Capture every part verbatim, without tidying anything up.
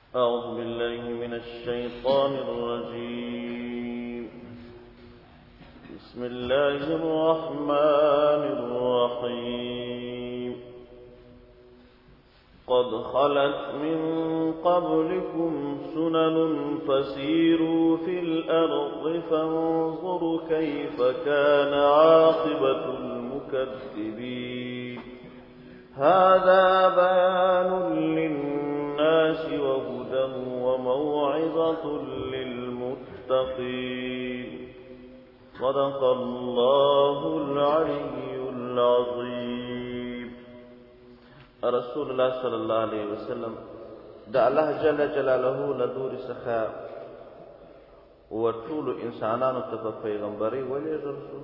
أعوذ بالله من الشيطان الرجيم. بسم الله الرحمن الرحيم. قد خلت من قبلكم سنن فسيروا في الأرض فانظروا كيف كان عاقبة المكذبين. هذا بيان للناس وهدى وموعظة للمتقين. صدق الله العلي العظيم. رسول الله صلی الله علیه وسلم د الله جل جلاله لدور څخه ورټول انسانانو ته په پیغمبري ولېږل شو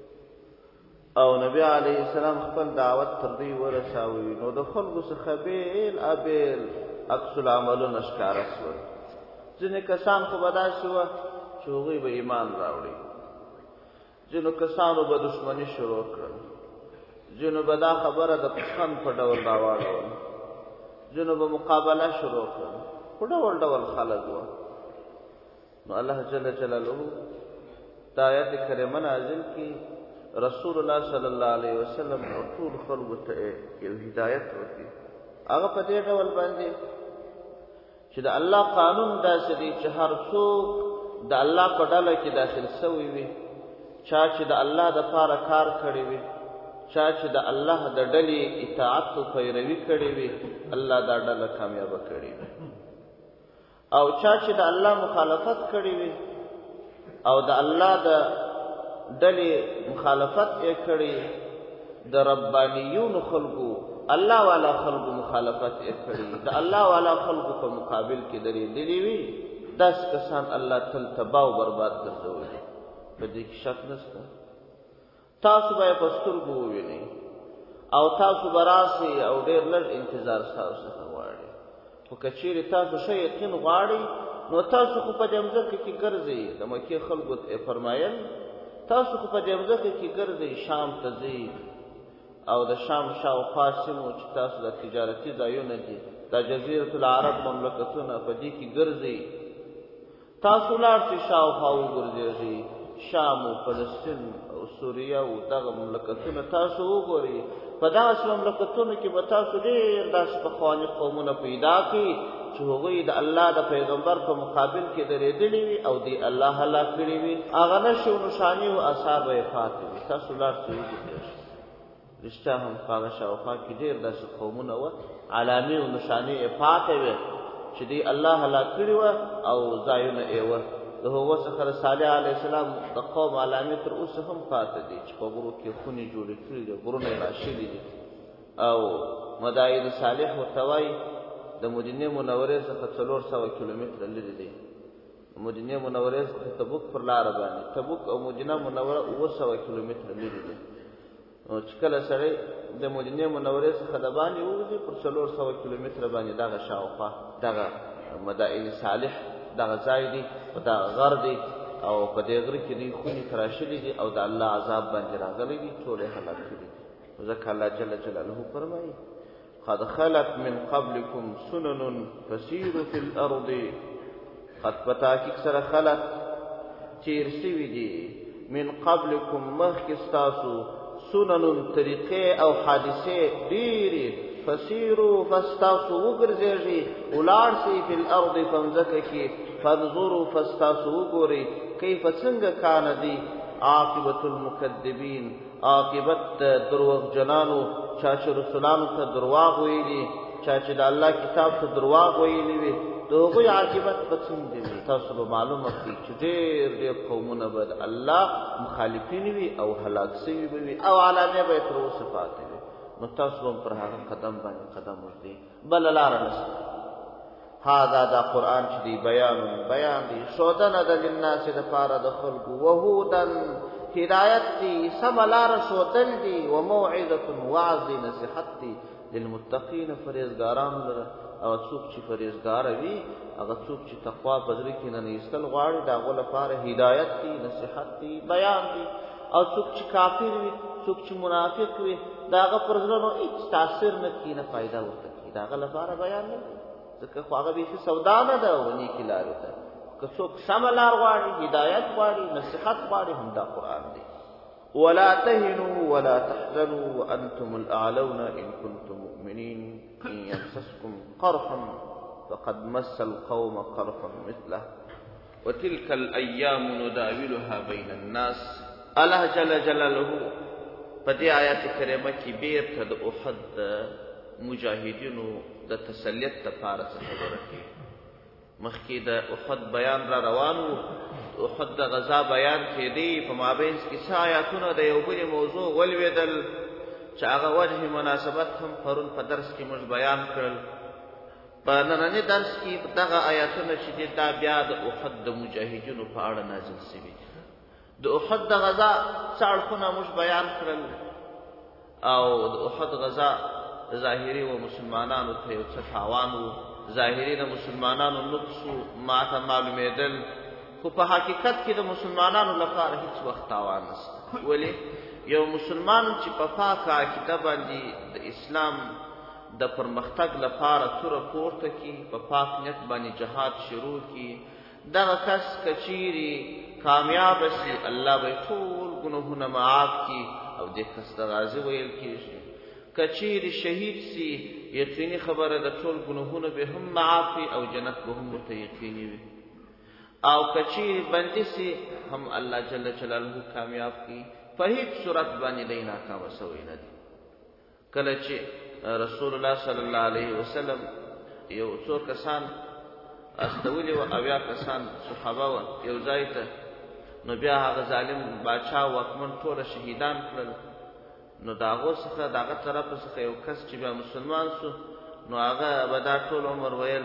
او نبی علیه السلام خپل دعوت تر دې ورساوي، نو د خلکو څخه بیل ابیل عکس العملونه ښکاره شول. ځینې کسان خو به داسې وه چې هغوی به ایمان راوړي، ځینو کسانو به دښمني شروع کړل، ځینو به دا خبره د پسخند په ډول راواړول، ځینو به مقابله شروع کړل، خو ډول ډول خلک وه. نو الله جل جلاله دا آیت کریمه نازل کړي، رسول الله صلی الله علیه وسلم ټول خلکو ته یو هدایت ورکړي. هغه په دې ډول باندې چې د الله قانون داسې دی چې هر څوک د الله په ډله کې داخل سوی وي، چا چې د الله دپاره کار کړی وي، چا چې د الله د ډلې اطاعت او پیروي کړې وي، الله دا ډله کامیابه کړې وي. او چا چې د الله مخالفت کړی وي او د الله د ډلې مخالفت یې کړی، د ربانیونو خلقو الله والا خلقو مخالفت یې کړی، د الله والا خلقو په مقابل کې درېدلي وي، داسې کسان الله تل تباه او برباد ګرځولي. په دې کې شک نشته. تاسو به یې په سترګو ووینئ او تاسو به راسئ او ډېر لږ انتظار ستاسو څخه غواړي. خو که چیرې تاسو ښه یقین غواړئ نو تاسو خو په دې مځکه کې ګرځئ. د مکې خلکو ته یې فرمایل تاسو خو په دې مځکه کې ګرځئ، شام ته ځئ او د شام شاوخوا سیمو چې تاسو د تجارتي ځایونه دي، دا جزیرة العرب مملکتونه، په دې کې ګرځئ. تاسو لاړ شئ شاوخوا وګرځېږئ، شام و فلسطین او سوریه او دغه مملکتونه تاسو وګورئ. په دغسې مملکتونو کې به تاسو ډېر داسې پخواني قومونه پیدا کړئ چې هغوی د الله د پیغمبر په مقابل کې درېدلي وي او دی الله هلاک کړي وي. هغه نښې او نښانې او اثار به یې پاتې وي. تاسو لاړ شئ وګورئ. رښتیا هم په هغه شاوخوا کې ډېر داسې قومونه وه، علامې او نښانې یې پاتې وې چې دی الله هلاک کړي وه او ځایونه یې وه. د هغو څخه د صالح علیه السلام د قوم علامې تر اوسه هم پاتې دي چې په غرو کې خونې جوړې کړي دي، غرونه یې راشلي دي. او مدائن صالح ورته وایي د مدینې منورې څخه څلور سوه کیلومتره لرې دی. مدینې منورې څخه تبوک پر لاره باندې، تبوک او مدینه منوره اوه سوه کیلومتره لرې دی. نو چې کله سړی د مدینې منورې څخه د باندې ووځي، پر څلور سوه کیلومتره باندې دغه شاوخوا دغه مدائن صالح دغه ځای دی، په دغه غر دی او په دې غره کې دوی خونې تراشلي دي او د الله عذاب باندې راغلی دي، ټول یې هلاک کړي دي. ځکه الله جل جلاله فرمایي قد خلت من قبلكم سنن فسیروا فی الارض. قد په تحقیق سره خلت تیر سوي دي من قبلكم مخکې ستاسو سنن طریقې او حادثې ډېرې، فسیروا فستاسو وګرځېږئ ولاړ سئ فی الارض په مځکه کې، فانظروا فستاسو وګورئ کیف څنګه کانه دی عاقبة المکذبین، عاقبت د دروغجنانو، چا چې رسولانو ته درواغ ویلي، چا چې د الله کتاب ته درواغ ویلي وي، د هغوی عاقبت به څنګه وي. تاسو به معلومه کړئ چې ډېر ډېر قومونه به د الله مخالفین وي او هلاک سوي به وي او علامې به یې تر اوسه پاتې وي. نو تاسو هم پر هغه قدم باندې قدم ږدئ، بله لاره نشته. هذا دا قرآن چې دی بیان بیان دی، ښودنه ده للناس دپاره د خلکو، وهودن هدایت دی، سمه لاره ښودل دي، وموعظة وعظ دی، نصیحت دی للمتقین پرهیزګارانو لره. او څوک چې پرهیزګاره وي، هغه څوک چې تقوا په زړه کې نه ایستل غواړي، د هغو لپاره هدایت دی، نصیحت دی، بیان دی. او څوک چې کافر وي، څوک چې منافق وي، د هغه پر زړه نو هېڅ تاثیر نه کړي، نه فایده ورته کړي، د هغه لپاره بیان نه دی. ځکه خو هغه بیخي سودا نه ده و نیکې لارې ته. که څوک سمه لار غواړي، هدایت غواړي، نصیحت غواړي، همدا قرآن دی. ولا تهنوا ولا تحزنوا وأنتم الأعلون إن كنتم مؤمنين إن يمسسكم قرح فقد مس القوم قرح مثله وتلك الأيام نداولها بين الناس. الله جل جلاله په دې آیات کریمه کې بیرته د احد مجاهدینو د تسلیت لپاره څه خبره کوي. مخکې د احد بیان را روان و، احد د غزا بیان کېدی، په مابینځ کې څه آیاتونه د یو بلې موضوع ولوېدل چې هغه وجه مناسبت هم پرون په درس کې موږ بیان کړل. په ننني درس کې دغه آیاتونه چې دي دا بیا د احد د مجاهدینو په اړه نازل شوي. د احد د غزا څه اړخونه موږ بیان کړل او د احد غزا ظاهري و مسلمانانو ته یو څه تاوان و، ظاهري د مسلمانانو نقص و ماته معلومېدل، خو په حقیقت کې د مسلمانانو لپاره هیڅ وخت تاوان نشته. ولې؟ یو مسلمان چې په پاکه عقیده باندې د اسلام د پرمختګ لپاره توره پورته کړي، په پاک نیت باندې جهاد شروع کړي، دغه کس که چیرې کامیاب شي الله به ټول ګناهونه معاف کړي او دې کس ته غازي ویل کېږي. که چیرې شهید سي یقیني خبره د ټول ګناهونه به هم معاف وي او جنت به هم ورته یقیني وي. او که چیرې بندي سي هم الله جل جلاله کامیاب کړي، په هیڅ صورت باندې دی ناکامه سوی نه دي. کله چې رسول الله صلی الله علیه وسلم یو څو کسان استولي و اویا کسان صحابه و یو ځای ته، نو بیا هغه ظالم باچا واکمن ټوله شهیدان کړل. نو د هغو څخه د هغه طرفه څخه یو کس چې بیا مسلمان سو، نو هغه به دا ټول عمر ویل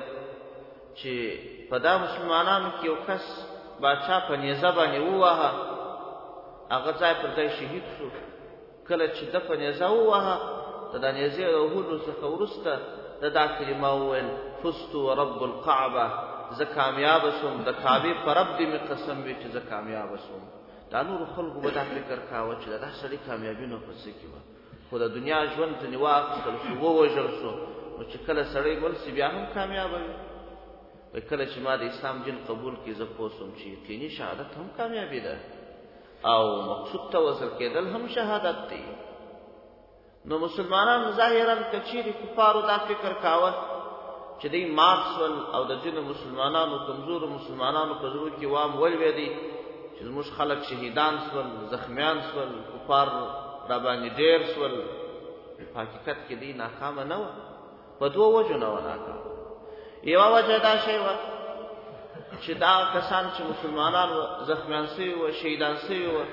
چې په دا مسلمانانو کې یو کس باچا په نیزه باندې ووهه، هغه ځای پر ځای شهید سو. کله چې ده په نیزه ووهه، د دا نیزې د وهلو څخه وروسته د دا کلمه وویل فزت ورب القعبه، زه کامیابه سوم، د کعبې په رب دې مې قسم وي چې زه کامیابه سوم. دا نورو خلکو به دا فکر کاوه چې دا سړي کامیابي نو په څه کې وه، خو د دنیا ژوند ځینې واخیستل شو، ووژل سو. نو چې کله سړی مړ سي بیا هم کامیابه وي. وایي کله چې ما د اسلام دین قبول کړي زه پوه سوم چې یقیني شهادت هم کامیابي ده او مقصود ته وصل کېدل هم شهادت دی. نو مسلمانان ظاهرا که چیرې کفارو دا فکر کاوه چې دوی مات سول او د ځینو مسلمانانو کمزورو مسلمانانو په زړو کې وام ولوېدی چې زموږ خلک شهیدان سول، زخمیان سول، کفار را باندې ډېر سول، په حقیقت کې دوی ناکامه نه وه. په دوو وجو نه وه ناکامه. یوه وجه دا شی وه چې دا کسان چې مسلمانان وه زخمیان سوي وه، شهیدان سوي وه،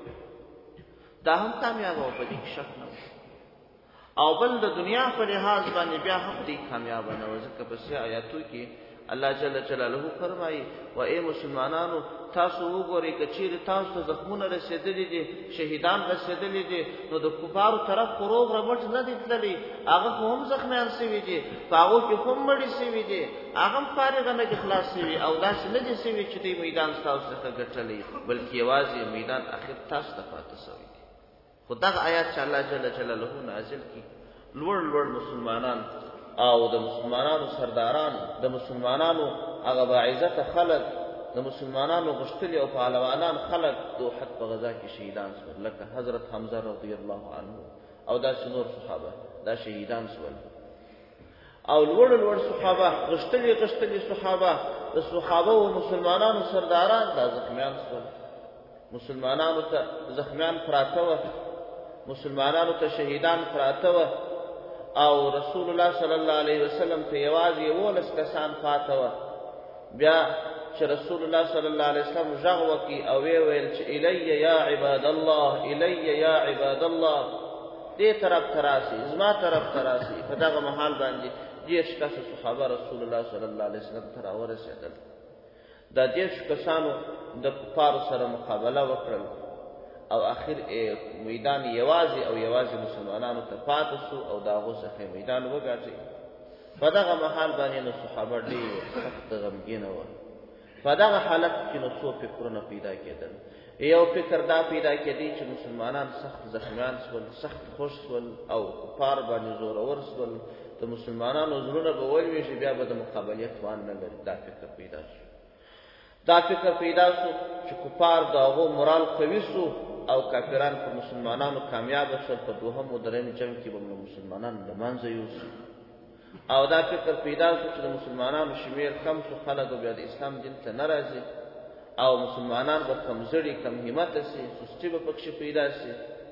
دا هم کامیابه وه، په دې کې شک نه و. او بل د دنیا په لحاظ باندې بیا هم دی کامیاب نه و، ځکه په سې آیاتو کې الله جل جلاله فرمایي و ای مسلمانانو تاسو وګورئ که چیرې تاسو ته زخمونه رسېدلي دي، شهیدان رسېدلي دي، نو د کفارو طرف خو روغ رمټ نه دي تللي، هغه خو هم زخمیان سوي دي، په هغو کې هم مړي سوي دي، هغه هم فارغه نه دي خلاص سوي او داسې نه دي سوي چې دوی میدان ستاسو څخه ګټلی، بلکې یوازې میدان اخر تاسو ته پاته سوی دي. خو دغه آیات چې الله جل جلاله نازل کړي، لوړ لوړ مسلمانان او د مسلمانانو سرداران، د مسلمانانو هغه باعزته خلک، د مسلمانانو غښتلي او پهلوانان خلک د احد په غزا کې شهیدان شول، لکه حضرت حمزه رضی الله عنه او داسې نور صحابه دا شهیدان شول. او لوړ لوړ صحابه، غښتلي غښتلي صحابه، د صحابه او مسلمانانو سرداران دا زخمیان شول. مسلمانانو ته زخمیان پراته وه، مسلمانانو ته شهیدان پراته وه، او رسول الله صلی الله علیه وسلم ته یوازې یولس کسان پاته وه. بیا چې رسول الله صلی الله علیه وسلم غږ وکړي او ویې ویل چې الی یا عباد الله، الی یا عباد الله، دې طرف ته راسئ، زما طرف ته راسئ. په دغه مهال باندې دېرش کسه صحابه رسول الله صلی الله علیه وسلم ته راورسېدل. دا دېرش کسانو د کفارو سره مقابله وکړل او اخر میدان یوازې او یوازې مسلمانانو ته پاته سو او د هغو څخه میدان وګاټئ. په دغه مهال باندې نو صحابه ډېر سخت غمګینه وه. په دغه حالت کې نو څو فکرونه پیدا کېدل. یو فکر دا پیدا کېدی چې مسلمانان سخت زخمیان سول، سخت خوش سول او کفار باندې زورور سول، د د مسلمانانو زړونه به ولوېږي، بیا به د مقابلې توان نه لري. دا فکر پیدا شو دا فکر پیدا شو چې کفار د هغو مورال قوي سو او کافران په مسلمانانو کامیابه شول. په دوهم او درېیم جنګ کې به مسلمانان له منځه یوسي. او دا فکر پیدا شو چې د مسلمانانو شمېر کم شو، خلک بیا د اسلام دین ته نه راځي او مسلمانان به کمزړي کم همته سي، سستي به پکښې پیدا سي.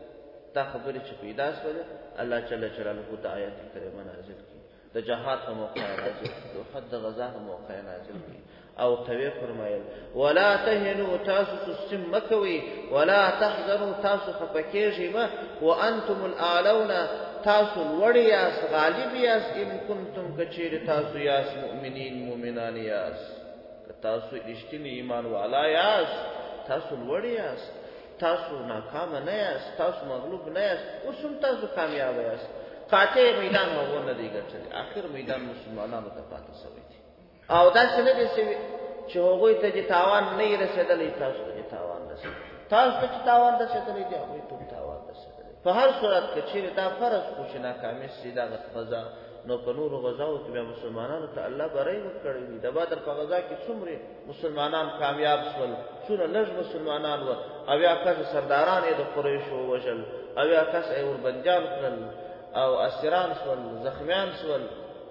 دا خبرې چې پیدا شولې الله جل جلاله د آیات کریمه نازل کړي، د جهاد په موقع نازل کړي، د احد د غزا په موقع نازل کړي او توی فرمایل ولا تهنوا تاسو سستي مکوي، ولا تحزنوا تاسو خفه کېږئ مه، وانتم الاعلون تاسو لوړ یاست، غالب یاست، ان کنتم که چیرې تاسو یاست مؤمنین مؤمنان یاست، که تاسو رښتینی ایمان والا یاست تاسو لوړ یاست، تاسو ناکامه نه یاست، تاسو مغلوب نه یاست، اوس هم تاسو کامیابه یاست. قاطع میدان هغو نه دی ګټلی، آخر میدان مسلمانانو ته پاته سوی دی. او داسې نه دی سوي چې هغوی ته چې تاوان نه یې رسېدلی، تاسو ته چې تاوان رسېدلی، تاسو ته چې تاوان رسېدلی دی هغوی ته هم تاوان رسېدلی. په هر صورت که چیرې دا فرض کړو چې ناکامي سي دغه غذا، نو په نورو غذاو کې بیا مسلمانانو ته الله بری ورکړی وي. د بدر په غذا کې څومره مسلمانان کامیاب شول، څونه لږ مسلمانان وه، اویا کسه سرداران یې د قریشو ووژل، اویا کسه یې وربندیان کړل او اسیران شول، زخمیان شول.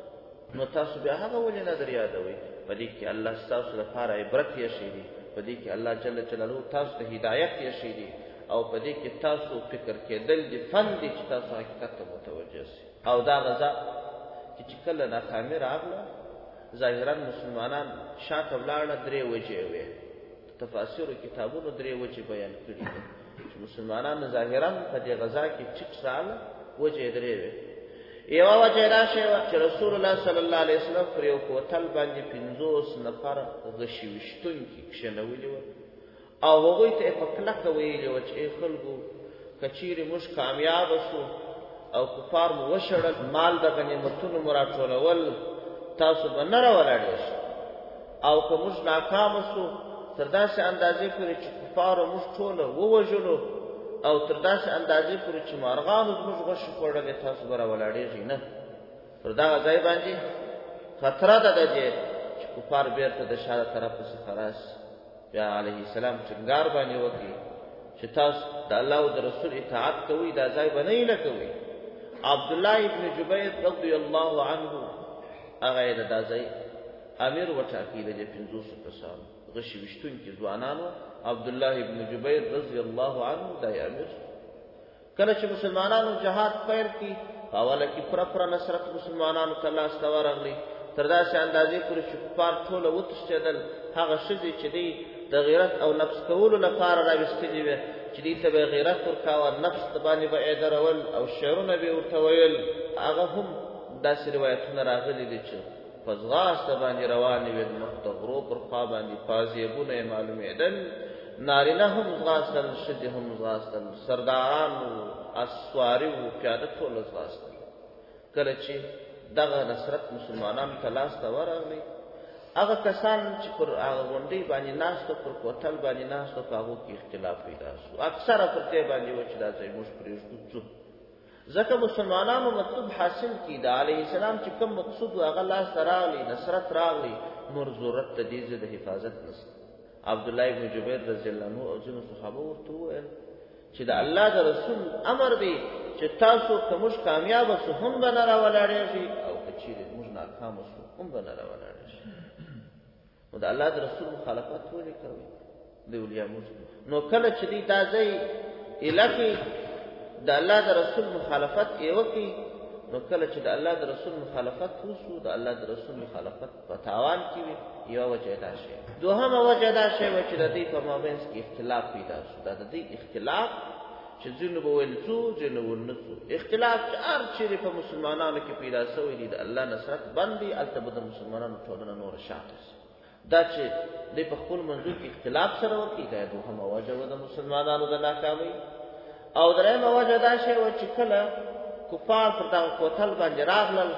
نو تاسو بیا هغه ولې نه در یادوئ؟ په دې کې الله ستاسو لپاره عبرت ایښی دی، په دې کې الله جل جلاله تاسو ته هدایت ایښی دی او په دې کې تاسو فکر کېدل دي فن دي چې تاسو حقیقت ته متوجه سئ. او دا غذا چې کله ناکامي راغله ظاهرا مسلمانان شاته ولاړه، درې وجې وې. تفاسیرو کتابونو درې وجې بیان کړي دي چې مسلمانان ظاهرا په دې غذا کې ټیټ راغله، وجې درې وې. یوه وجه دا شی وه چې رسول الله صلی الله علیه وسلم پر یو کوتل باندې پنځوس نفر غشي ویشتونکي کښېنولي وه او هغوی ته یې په کلکه ویلي وه چې ای خلکو که چیرې موږ کامیابه سو او کفار مو وشړل، مال د غنیمتونو مو راټولول، تاسو به نه راولاړېږئ، او که موږ ناکامه سو تر داسې اندازې پورې چې کفارو موږ ټوله ووژلو او تر داسې اندازې پورې چې مارغانو زموږ غوښې خوړلې، تاسو به راولاړېږئ نه. پر دغه ځای باندې خطره ده د دې چې کفار بېرته د شا طرفه څخه راسي. بیا علیه السلام ټینګار باندې وکړي چې تاسو د الله او د رسول اطاعت کوئ، دا ځای به نه هیله کوئ. عبدالله ابن جبیر رضی الله عنه هغه یې د دا ځای امیر وټاکي، د دې پنځوسو کسانو غشي ویشتونکي ځوانانو عبدالله ابن جبیر رضی الله عنه دا یې امیر. کله چې مسلمانانو جهاد پیل کړي، په اوله کې پوره پوره نصرت مسلمانانو ته لاسته ورغلی، تر داسې اندازې پورې چې کفار ټوله وتښتېدل. هغه ښځې چې دی د غیرت او نفس کولو لپاره راویستلې وې چې دې ته به یې غیرت ورکاوه، نفس ته باندې به یې درول او شعرونه به یې ورته ویل. هغه هم داسې روایتونه راغلي دي چې په ځغاسته باندې روانې وې، مخ د غرو پر خوا باندې پازیبونه یې معلومېدل، نارینه هم ځغاستل، ښځې هم ځغاستل، سرداران وو، اسواري وو، پیاده ټول ځغاستل. کله چې دغه نصرت مسلمانانو ته لاسته ورغلی، هغه کسان چې پر هغه غونډۍ باندې ناست وو، پر کوتل باندې ناست وو، په هغو کې اختلاف پیدا شو. اکثره پر دې باندې وو چې دا ځای موږ پرېږدو ځو، ځکه مسلمانانو مطلوب حاصل کړي. د علیه السلام چې کوم مقصود و هغه لاسته راغلی، نصرت راغلی، نور ضرورت د دې ځای د حفاظت نشته. عبدالله ابن جبیر رضی الله عنه او ځینو صحابه ورته وویل چې د الله د رسول امر دی چې تاسو که موږ کامیابه سو هم به نه راولاړېږئ او که چیرې موږ ناکامه سو هم به نه راولاړېږئ. نو د الله د رسول مخالفت ولې کوئ؟ د اولیا موږ نو کله چې دوی دا ځای ایله کړي، د الله د رسول مخالفت یې وکړي، نو کله چې د الله د رسول مخالفت وسو، د الله د رسول مخالفت په تاوان کې وي. یوه وجه دا شی. دوهمه وجه دا شی وه چې د دوی په مابینځ کې اختلاف پیدا شو. دا د دوی اختلاف چې ځینو به ویل ځو، ځینو ونه ځو. اختلاف چې هر چیرې په مسلمانانو کې پیدا شوی دی، د الله نصرت بند دی، هلته به د مسلمانانو ټولنه نوره شاته شي. دا چې دوی په خپل منځو کې اختلاف سره وکړي، دا دوهمه وجه وه د مسلمانانو د ناکامۍ. او درېیمه وجه دا شی وه چې کله کفار پر دغه کوتل باندې راغلل،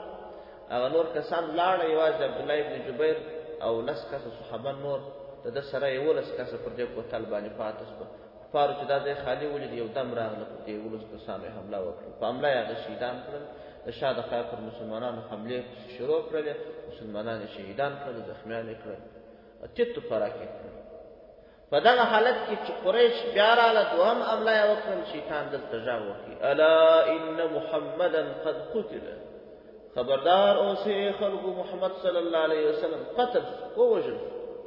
هغه نور کسان لاړه، یوازې عبدالله ابن جبیر او لس کسه صحابه نور د ده سره یولس کسه پر دې کوتل باندې پاته شوه. کفارو چې دا ځای خالي ولید، یو دم راغله، پر دې یولس کسانو یې حمله وکړه. په حمله یې هغه شهیدان کړل. د شاه د خیر پر مسلمانانو حملې شروع کړلې، مسلمانان یې شهیدان کړل، زخمیان یې کړل، تیت و پرک یې کړل. په دغه حالت کې چې قریش بیا راله دوهم حمله یې وکړل، شیطان دلته غږ وکړي الا ان محمدا قد قتل، خبردار اوسئ خلکو محمد صلی الله علیه وسلم قتل ووژل.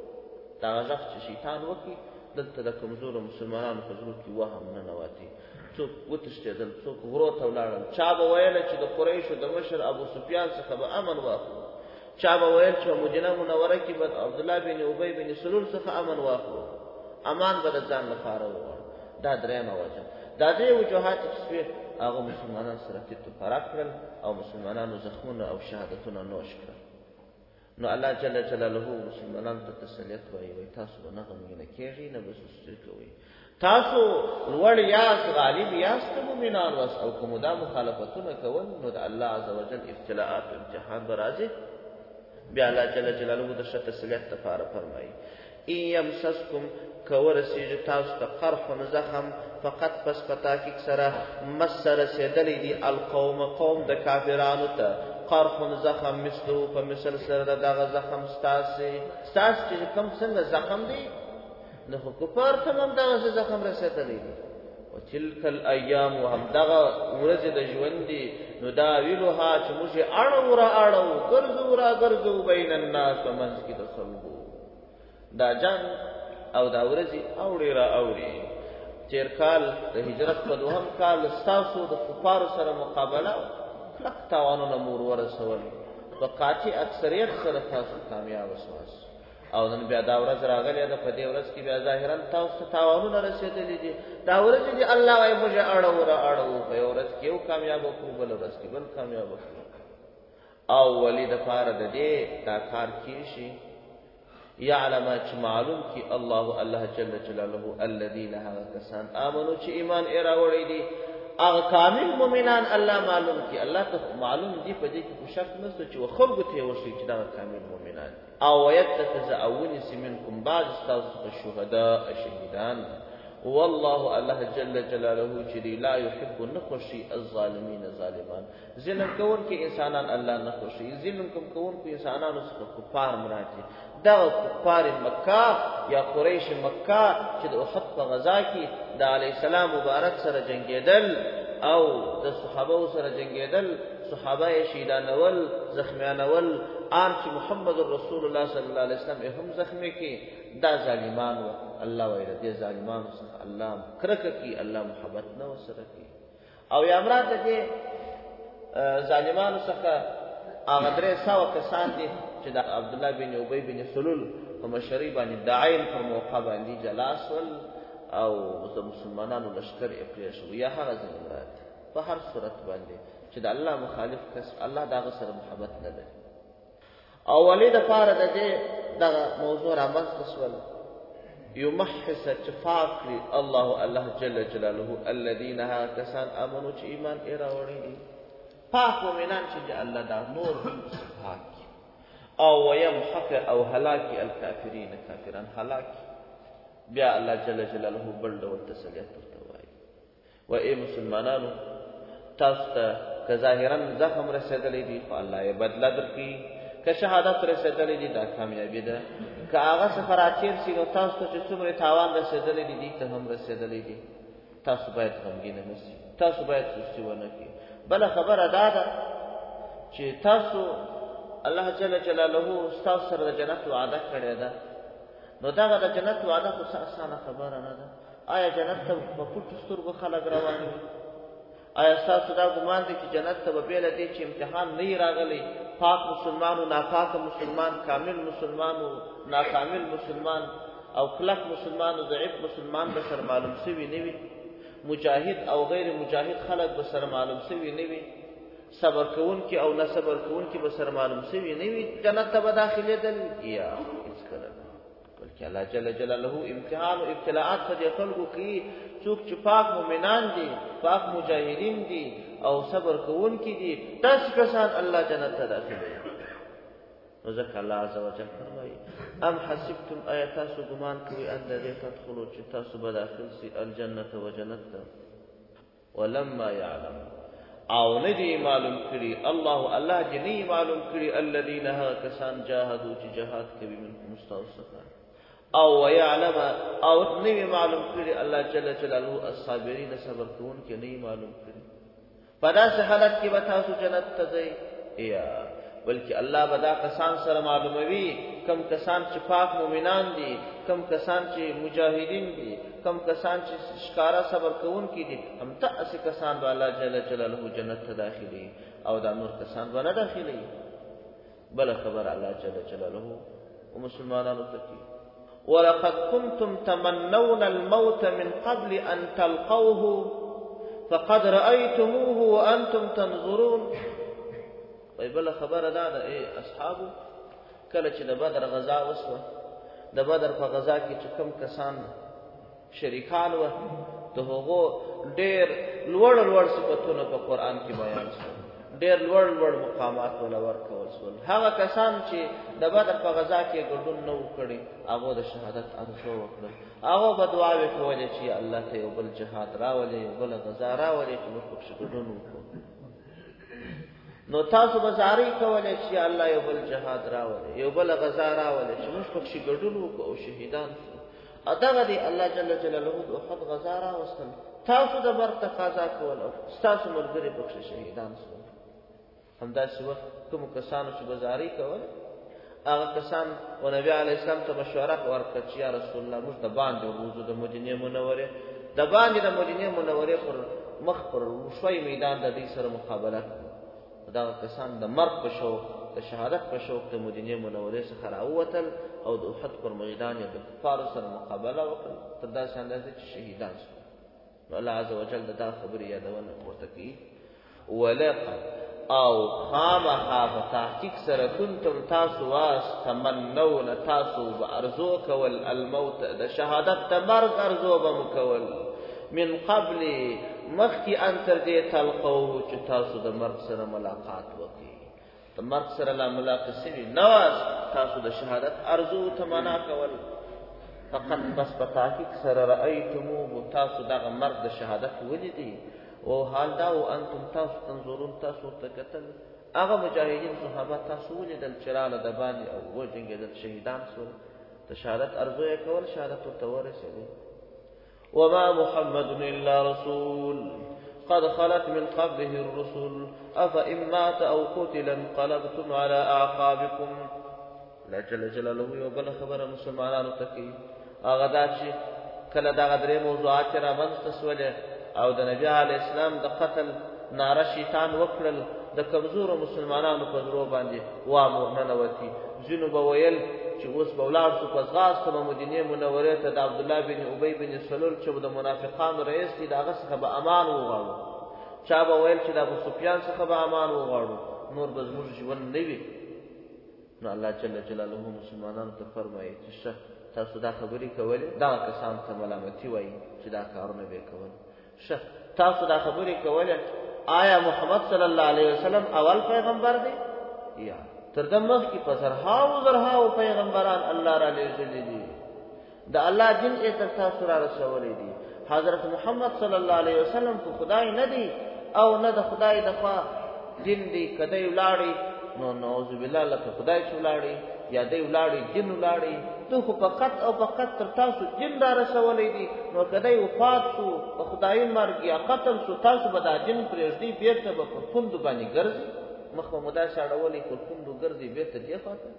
دغه غږ چې شیطان وکړي دلته د کمزورو مسلمانانو په زړه کې وهم ننواتي، څوک وتښتېدل، څوک غرو ته ولاړل. چا به ویله چې د قریشو د مشر ابو سفیان څخه به امن واخلو، چا به ویل چې مدینه منوره کې به عبدالله بن ابی بن سلول څخه امن واخلو، امان به د ځان لپاره وغواړو. دا درېیمه وجه. دا درې وجوهات چې شوې هغه مسلمانان سره تیت و پرک کړل او مسلمانانو زخمونه او شهادتونه نوش کړل. نو الله جل جلاله مسلمانانو ته تسلیت وایي، وایي تاسو به نه غمګینه کېږئ، نه به سستي کوئ، تاسو لوړ یاست، غالب یاست، مؤمنان واست. او که مو دا مخالفتونه کول نو د الله عز وجل ابتلاءات او امتحان به راځي. بیا الله جل جلاله د ښه تسلیت لپاره فرمایي ان یمسسکم که ورسېږي تاسو ته قرحن زخم، فقط پس په تحقیق سره مس رسېدلی دي القوم قوم د کافرانو ته، قرحن زخم مثلو په مثل سره د دغه زخم ستاسې ستاسې چې کوم څنګه زخم دی نو خو کفار ته هم دغسې زخم رسېدلی دی. وتلک الایام و هم دغه ورځې د ژوند دي نو دا ویلوها چې موږ یې اړو را اړو، ګرځو را ګرځو بین الناس، په منځ کې د خلکو دا جنګ او دا ورځې اوړې را اوړې. تېر کال د هجرت په دوهم کال ستاسو د کفارو سره مقابله کلک تاوانونه مور ورسول، په قاطع اکثریت سره تاسو کامیابه سواست. او نن بیا دا ورځ راغلې ده، په دې ورځ کې بیا ظاهرا تاسو ته تاوانونه رسېدلي دي. دا ورځې دي الله وایي موږ یې اړو را اړو، په یو ورځ کې یو کامیابه کړو، بله ورځ کې بل کامیابه کړو. او ولې دپاره د دې دا کار کېږي یعلم چې معلوم کی الله الله جل جلاله الذین هغه کسان آمنو چې ایمان یې راوړی دي، هغه کامل مؤمنان الله معلوم کی. الله ته معلوم دي، په دې کې کوم شک نشته چې خلکو ته ورشي چې دا کامل مؤمنان دي. او ويتخذ اونس منکم بعض استاذ الشهداء شهیدان، والله الله جل جلاله چې لا يحب نخشي الظالمین ظالمان. ظلم کون کې انسانان الله نخشي، ظلم کوم کون کې انسانانو څخه کفار مراد دي. دا کفار مکه یا قریش مکه چې د احد په غزا کې د علی السلام مبارک سره جنگیدل او د صحابه سره جنگیدل، صحابه یې شهیدانول، زخمیانول، آن چې محمد رسول الله صلی الله علیه وسلم هم زخمی کی. دا ظالمان و الله وایي دې ظالمانو څخه الله کرکه کی، الله محبت نه وسره کی. او یا مراد دې ظالمانو څخه هغه درې سوه کسان دي چې د عبدالله بن ابی بن سلول په مشرۍ باندې د عین په موقع باندې جلا سول او د مسلمانانو لښکر یې پرېښود. یا هغه ظالمان په هر صورت باندې چې د الله مخالف کس الله د هغه سره محبت نه لري. او ولې دپاره د دې دغه موضوع رامنځته سول یمحص چې پاک کړي الله الله جل جلاله الذین هغه کسان آمنو چې ایمان یې راوړی دي، پاک مؤمنان چې الله دا نور پاک او ويمحق او هلاکی الکافرین، کافران هلاکی. بیا الله جل جلاله بل ډول تسلیت ورته وایي و ای مسلمانانو تاسو ته که ظاهرا زخم رسېدلی دي خو الله یې بدله درکړي، که شهادت رسېدلی دي دا کامیابي ده، که هغه څخه راتېر سي نو تاسو ته چې څومره تاوان رسېدلی دي دې ته هم رسېدلی دي، تاسو باید غمګینه نه سئ، تاسو باید سستي ونه کړئ. بله خبره دا ده چې تاسو الله جل جلاله ستاسو سره د جنت وعده کړې ده، نو دغه د جنت وعده خو اسانه خبره نه ده. آیا جنت ته په پټو سترګو خلک روان وي؟ آیا ستاسو دا ګمان دی چې جنت ته به بېله دی چې امتحان نه وي راغلی، پاک مسلمان و ناپاک مسلمان، کامل مسلمان و ناکامل مسلمان، او کلک مسلمان و ضعیف مسلمان به سره معلوم سوي نه وي، مجاهد او غیر مجاهد خلک به سره معلوم سوي نه وي، صبر کوونکي او نه صبر کوونکي به سره معلوم سوي نه وي، جنت ته به داخلېدل یا هېڅکله نه. بلکې الله جل جلاله امتحان او ابتلاءات په دې خلکو کوي څوک چې پاک مؤمنان دي، پاک مجاهدین دي او صبر کوونکي دي، داسې کسان الله جنت ته داخلوي. نو ځکه الله عز وجل فرمایي ام حسبتم آیا تاسو ګمان کوئ ان د دې تدخلو چې تاسو به داخل سي الجنة و جنت ته ولما یعلم او ندی معلوم کړي الله الله دې نه معلوم کړي الذين ها کسان جاهدوا چې جهاد کوي منکم مستوسقا او ويعلم او نه معلوم کړي الله جل جلاله الصابرین صبر کوون کې نه معلوم کړي په داسې حالت کې به تاسو جنت ته ځئ یا بلکې الله به دا کسان سره معلوموي کم کسان چې پاک مؤمنان دي کم کسان چې مجاهدین دي کم کسان چې ښکارا صبر کوونکي دي هم تاسې کسان به الله جل جلاله جنت ته داخلي او دا نور کسان به نه داخلي بل خبر الله جل جلاله ومسلمانانو ته کوي ولقد كنتم تمنون الموت من قبل أن تلقوه فقد رأيتموه وأنتم تنظرون طيب بل خبر دا دا اے اصحابو کله چې د بدر غزا وسوه د بدر په غزا کې چې کوم کسان شریکان و د هغو ډېر لوړ لوړ صفتونه په قرآن کې بیان شول ډېر لوړ لوړ مقامات ولا ورکول شول هغه کسان چې د بدر په غزا کې ګډون نه وکړي هغه د شهادت ارزو وکړل هغه به دعاوې کولې چې الله ته یو بل جهاد راولې یو بل غزا راولې چې موږ پکې ګډون وکړو نو تاسو به زارۍ کولې چې الله یو بل جهاد راولې یو بل غزا راولې چې موږ پکې ګډون وکړو او شهیدان شو ادغه دی الله جل جلاله د احد غزا راوستل تاسو د مرګ تقاضا کوله تاسو ملګري پکې شهیدان شو همداسې وخت کوم کسانو چې بازاري کول هغه کسان و نبی علیه السلام ته مشوره ورکړه چې یا رسول الله موږ د باندې وروځو د مدینې منورې د باندې د مدینې منورې پر مخ پر شوی میدان د دې سره مقابله کړو دا کسان د مرګ په شوق د شهادت په شوق د مدینې منورې څخه راووتل او د احد پر میدان یې د کفارو سره مقابله وکړه تر داسې اندازې چې شهیدان شول الله عز وجل دا خبرې یادونه ورته کوي ولقد او خامخا په تحقیق سره کنتم تاسو واس تمنون تاسو به ارزو کول الموت د شهادت د مرګ ارزو به مکول من قبل مخکې ان تر دې تلقوه چې تاسو د مرګ سره ملاقات وکړئ د مرګ سره لا ملاقات سوي نواز تاسو د شهادت ارزو تمنا کول فقط بس په تحقیق سره رأیتموه تاسو دغه مرګ د شهادت ولیدئ او حال دا او انتم تاسو تنظرون تاسو تکتل هغه مجاهدین صحابه تاسو ولیدل چې راله د باندې او وجنګېدل شهیدان شول د شهادت ارزو یې کول شهادت ورته ورسېدی وما محمد الا رسول قد خلت من قبله الرسل افإن مات او قتل انقلبتم على اعقابكم لا جل جلاله یو بل خبره مسلمانانو ته کوي هغه دا چې کله دغه درې موضوعات را منځته سولې او د نبی علی اسلام د قتل ناره شیطان وکړل د کمزورو مسلمانانو په زړه باندې وامر ننوتی ځینو به ویل چې اوس به ولاړ شو په ځغاسته به مدینې منورې ته د عبدالله بن ابی بن سلول چې د منافقانو رئیس دی د هغه څخه به امان وغواړو چا به ویل چې د ابو سفیان څخه به امان وغواړو نور به زموږ ژوند نه وي نو الله جل جلاله مسلمانانو ته فرمایي چې شه تاسو دا خبرې کولې دغه کسان ته ملامتي وایي چې دا کارونه به یې کول شه تاسو دا خبرې کولې آیا محمد صلی الله علیه وسلم اول پیغمبر دی یا تر دې مخکې په زرهاو زرهاو پیغمبران الله را لېږلي دي د الله دین یې تر تاسو را رسولی دي حضرت محمد صلی الله علیه وسلم خو خدای نه دی او نه د خدای د خوا دین دی که دی ولاړی نو نعوذ بالله لکه خدای چې ولاړی یا دی ولاړی جن ولاړی تو خو فقط او فقط تر تاسو جن را رسولی دي نو که دی وفات شو په خدایي مرګ یا قتل شو تاسو به دا جن پرېږدئ بېرته به پر پوندو باندې ګرځي مخ به مو داسې اړولی پر پوندو ګرځي بېرته دې خواته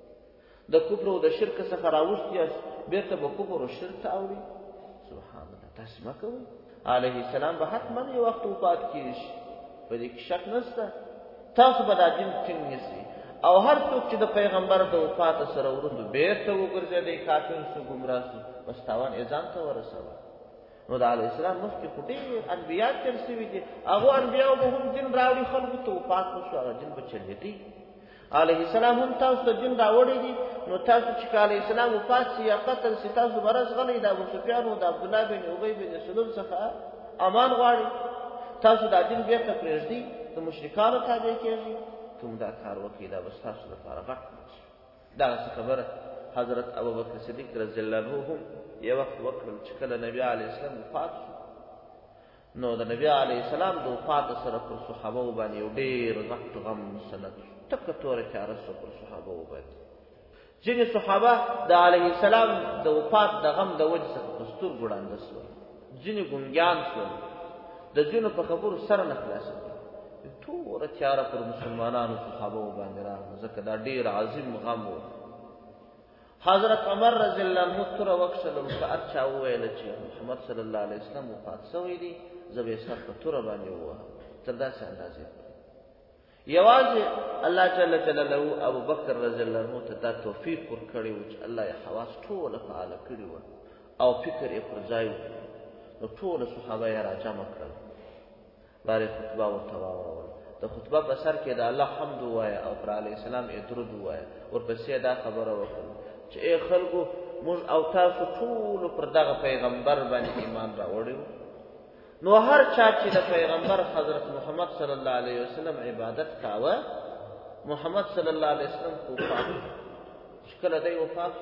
د کفر او د شرک څخه راوستي یاست بېرته به کفر او شرک ته اوړي سبحان الله تاسې مه کوئ علیه السلام به حتما یو وخت وفات کېږي شي په دې کې شک نشته تاسو به دا جن ټینګ نیسئ او هر څوک چې د پیغمبر د وفات سره وروسته بېرته وګرځېدی کافر سو ګمراه سو بس تاوان یې ځان ته ورسوه نو د علیه السلام مخکې خو ډېر انبیا تېر سوي دي هغو انبیاو به هم جن راوړي خلکو ته وفات وشو هغه جن به چلېدی علیه السلام هم تاسو ته جن راوړی دي نو تاسو چې که علیه السلام وفات سي یا قتل سي تاسو به رسغلی د ابوسفیان او د عبدالله بن ابی بن سلول څخه امان غواړئ تاسو دا جن بېرته پرېږدئ د مشرکانو تابع کېږي کوم دا کار وکړي دا به ستاسو لپاره غټ دغسې خبره حضرت ابوبکر صدیق رضی الله عنه هم یو وخت وکړل چې کله نبي علیه السلام وفات شو نو د نبی علیه السلام د وفات سره پر صحابه باندې یو ډېر غټ غم مسلط ټکه توره تیاره سوه پر صحابه باندې. ځینې صحابه د علیه السلام د وفات د غم د وجې څخه په سترګو ړانده سول، ځینې ګونګیان سول، د ځینو په خبرو سره نه خلاصېدل. توره تیاره پر مسلمانانو صحابه باندې راغله، ځکه دا ډېر عظیم غم و. حضرت عمر رضی الله عنه توره وکښله، که هر چا وویله چې محمد صلی الله علیه وسلم وفات سوی دی، زه به یې سر په توره باندې ووهم تر داسې اندازې پورې. یوازې الله جل جلاله ابوبکر رضی الله عنه ته دا توفیق ورکړی و چې الله یې حواس ټوله فعاله کړي وه او فکر یې پر ځای و، نو ټوله صحابه یې راجمع کړل، بارې خطبه ورته واوروله. د خطبه په سر کې د الله حمد ووایه او پر علیه السلام یې درود ووایه. ورپسې دا خبره وکړه چې ای خلکو، موږ او تاسو ټولو پر دغه پیغمبر باندې ایمان راوړی و، نو هر چا چې د پیغمبر حضرت محمد صلی الله علیه وسلم عبادت کاوه، محمد صلی الله علیه وسلم خو وفات چې کله دی وفات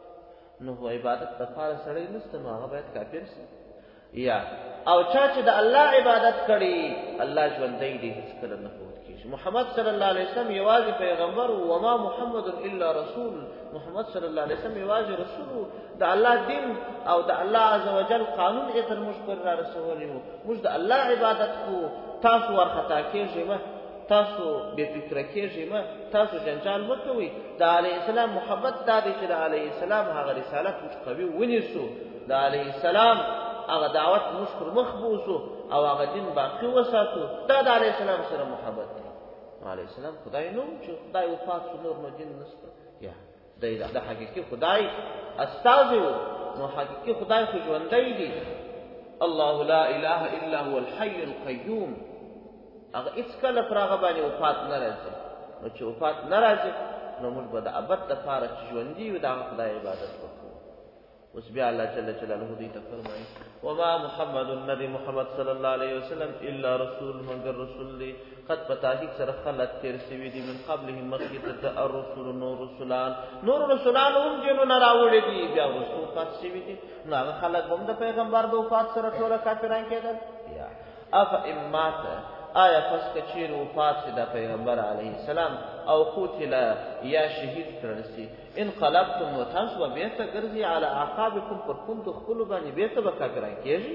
نو عبادت دپاره سړی نسته، نو هغه باید کافر سي. یا او چا چې د الله عبادت کړي، الله ژوندی دی، هېڅکله نه فوت کېږي. محمد صلی الله علیه وسلم یوازې پیغمبر و، وما محمد الا رسول، محمد صلی الله علیه وسلم یوازې رسول و. د الله دین او د الله عز وجل قانون یې تر موږ پورې را رسولی و. موږ د الله عبادت کوو، تاسو وارخطا کېږئ مه، تاسو بې فکره کېږئ مه، تاسو جنجال مه کوئ. د علیه السلام محبت دا دی چې د علیه السلام هغه رسالت موږ قوي ونیسو، د علیه السلام هغه دعوت موږ پر مخ بوځو او هغه دین باقي وساتو. دا د علیه السلام سره محبت دی. علیه السلام خدای نه و چې خدای وفات شو نور نو دین نشته، یا دی د حقیقي خدای استازی و، نو حقیقي خدای خو ژوندی دی. الله لا اله الا هو الحي القیوم. هغه هېڅکله پر هغه باندې وفات نه راځي، نو چې وفات نه راځي نو موږ به د ابد دپاره چې ژوندي وي د هغه خدای عبادت وکړو. اوس بیا الله جل جلاله دوی ته فرمایي وما محمد ندی محمد صلی الله علیه وسلم الا رسول، مگر رسول دی قد په تحقیق سره خلق تیر سوي دي من قبله مخکې د الرسول نور رسولان، نور رسولان هم جنونه راوړي دي، بیا وروسته وفات سوي دي، نو هغه خلک هم د پیغمبر د وفات سره ټوله کافران کېدل. یا افإن مات، آیا پس که چیر وفات شي د پیغمبر علیه السلام او قتل یا شهید کړل شي، انقلبتم نو تاسو به بیرته ګرځئ علی اعقابکم، پر پوندو خپلو باندې بیرته به کافران کېږي.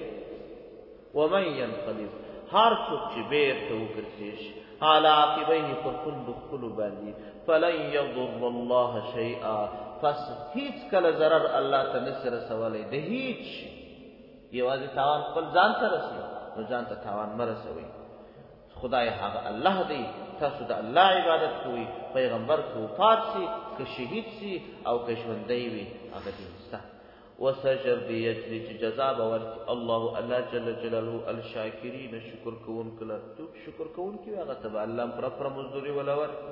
ومن ینقلب، هر څوک چې بیرته وګرځېږي علی عاقبیه، پر پوندو خپلو باندې، فلن یضر الله شیئا، پس هیڅ کله ضرر الله ته نشي رسولی د هیڅ شي. یوازې تاوان خپل ځان ته رسوي، نو ځان ته تاوان مه رسوئ. خدای هغه الله دی، تاسو د الله عبادت کوئ. پیغمبر که وفات سي، که شهید سي او که ژوندی وي، هغه دین سته. وسجر دی یجزي، چې جزا به ورکړي الله الله جل جلاله الشاکرین، شکر کوونکو له. څوک شکر کوونکي وي هغه ته به الله پوره پوره مزدوري وله ورکړي.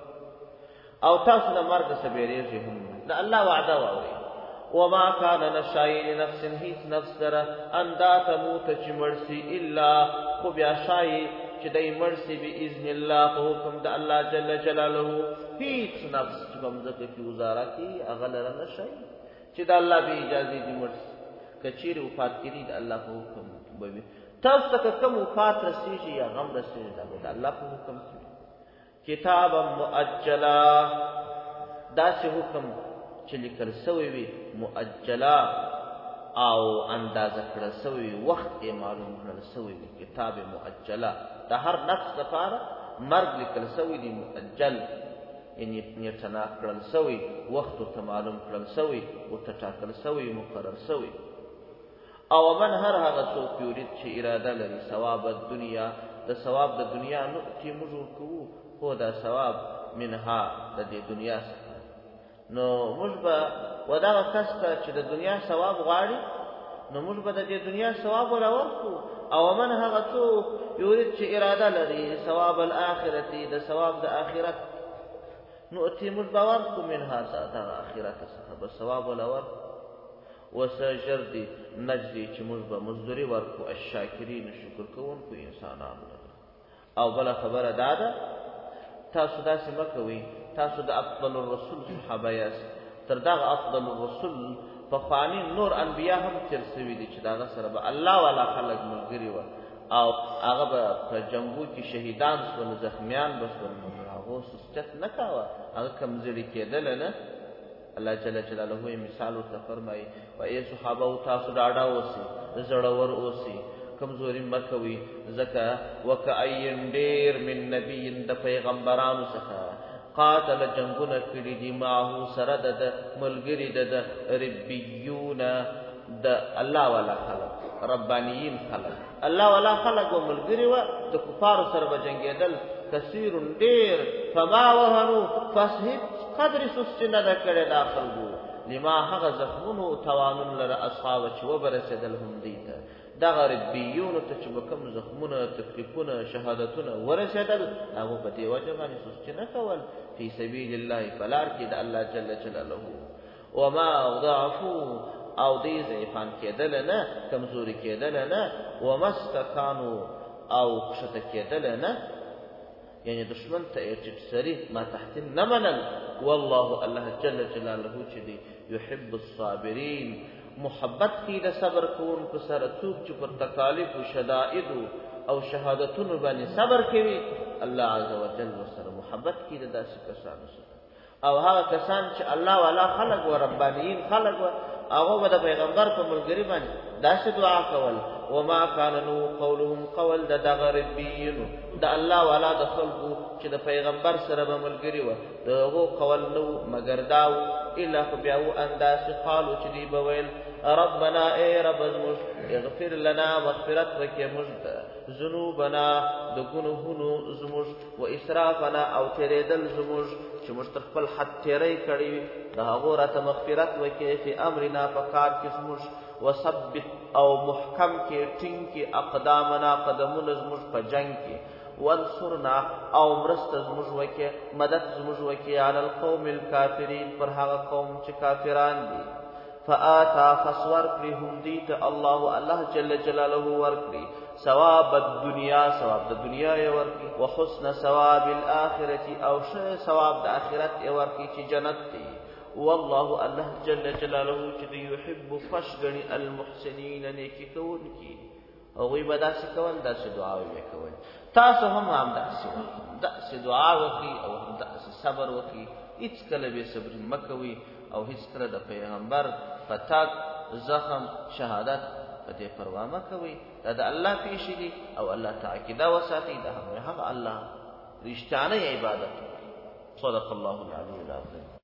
او تاسو له مرګه څه بیریږئ هم نه، د الله وعده واورئ. وما كان لشيء نفس، هیڅ نفس سره ان دا تموت چې مړ سي، الا خو بیا شایي چې دی مړ سي باذن الله، په حکم د الله جل جلاله. هیڅ نفس چې په مځکه کې ګزاره کوي هغه لره نه شي چې د الله بې اجازې دې مړ سي. که چیرې وفات کېدي د الله په حکم به وي. تاسو ته که کوم وفات رسېږي یا غم رسېږي دا به د الله په حکم کې وي. کتابا مؤجلا، داسې حکم چې لیکل سوی وي، مؤجلا او اندازه کړل سوی وي، وخت یې معلوم کړل سوی وي. کتاب مؤجلا، د هر نفس لپاره مرګ لیکل سوی دی، مؤجل یعنې نیټه کړل سوی، وخت ورته معلوم کړل سوی، ورته ټاکل سوی، مقرر سوی. او من هر هغه څوک یورید چې اراده لري ثواب الدنیا، د ثواب د دنیا نؤتي موږ ورکوو، خو دا ثواب منها د دې دنیا څخه، نو موږ به و دغه کس ته چې د دنیا ثواب غواړي، نو موږ به د دې دنیا ثواب ورله ورکړو. او من هغه څوک یورید چې اراده لري ثواب الاخرتي، د ثواب د آخرت، نؤتي موږ به ورکړو منها دغه آخرت څخه به ثواب ورله ورکړو. وسجر دی نجزي، چې موږ به مزدوري ورکړو الشاکرین، شکر کوونکو انسانانو ته. او بله خبره دا ده، تاسو داسې مه کوئ، تاسو د افضل الرسول صحابه یاست. تر دغه افضل الرسول پخواني نور انبیا هم تیر سوي دي چې دغه سره به الله والا خلک ملګري وه، او هغه په جنگو کې شهیدان شول زخمیان بشول هغه سست نه کاوه هغه کمزوري کېدل نه الله جل جلاله یې مثال ورته فرمایي و ای صحابه او تاسو ډاډه اوسئ زړور اوسئ کمزوري مکوي زکه وکاین ډیر من نبی د پیغمبرانو څخه قاتل جنگونه کړي دي معه سره د ملګری د ربيون د الله والا خلق ربانیین خلق الله والا خلق او ملګری و د کفار سره بجنګیدل کثیر ډیر فما وهنوا فسهد قدر سستنه د کړه داخل وو لما هغه زخمونو توانون لره اصحاب چې وبرسدل هم دیته دا غربیون ته چې کوم زخمونه تکلیفونه شهادتونه ورسېدل هغه په دې وجه باندې سستنه کول فی سبیل الله فلار کې د الله جل جلاله وما ضعفوا او دې ضعیفان کېدل نه کمزوري کېدل نه ومستکانو او کشته کېدل نه یعنی دشمن ته ارچ سری ما تحت نمنل والله الله جل جلاله چې دی يحب الصابرین محبت کی د صبر کون په سره څوک چې پر تکالیف او شدائد او شهادتونو باندې صبر کوي الله عز وجل سره محبت کی د داسې کسانو سره او هغه کسان چې الله والا خلق او ربانیین خلق هغه د پیغمبر په ملګری باندې داسې دعا کول وما كانوا قولهم قول د غربیین د الله والا د خلقو چې د پیغمبر سره به ملګری و دغه قول نو مگر داو الا خبيو انداس قالو چې دی بویل ربنا اے رب زموږ اغفر لنا مغفرت وکي مجد ذنوبنا د ګناهونو زموږ و اسرافنا او تیرېدل زموږ چې موږ خپل حد تیرې کړی دا هغه راته مغفرت وکي په امرنا فقار کې زموږ وثبت او محکم کې ټینګ کې اقدامنا قدمونه زموږ په جنگ کې وانصرنا او مرست زموږ وکي مدد زموږ وکي علی القوم الکافرین پر هغه قوم چې کافران دي فآتا فسور کړي هم دي ته الله الله جل جلاله ورکړي ثواب الدنیا ثواب د دنیا یې ورکړي وحسن ثواب الاخرته او ښه ثواب د آخرت یې ورکړي چې جنت دی والله الله جل جلاله چې يحب فشغني المحسنين نیکی کوونکی او وی بدا څه کول داسې دعا وکول تاسو هم هم داسې داسې دعا وکي او هم داسې صبر وکي هیڅ کله به صبر مکوي او هیڅ کله د پیغمبر فتاک زخم شهادت پته پروا مکوي دا د الله پیش دي او الله تعالی دا وساتي دا هم الله رښتانه عبادت صدق الله العلی العظیم